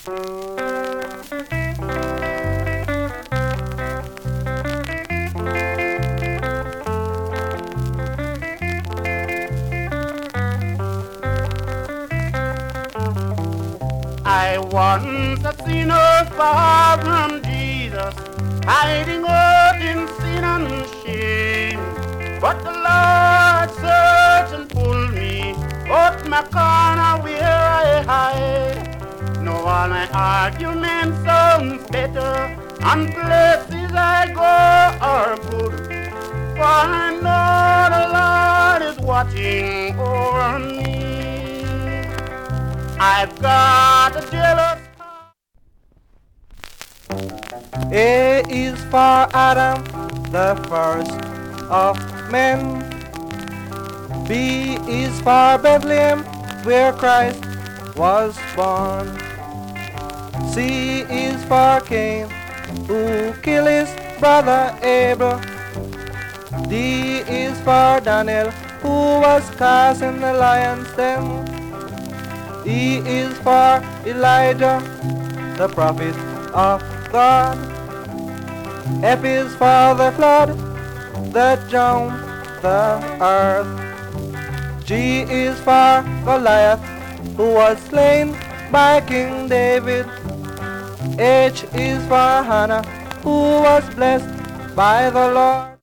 I once a sinner far from Jesus, hiding out in sin and shame. But the Lord searched and pulled me out my corner where I hide. No, all my arguments sound better, and places I go are good. For I know the Lord is watching over me. I've got a jealous heart. A is for Adam, the first of men. B is for Bethlehem, where Christ was born. C is for Cain, who killed his brother Abel. D is for Daniel, who was cast in the lion's den. E is for Elijah, the prophet of God. F is for the flood that drowned the earth. G is for Goliath, who was slain by King David. H is for Hannah, who was blessed by the Lord.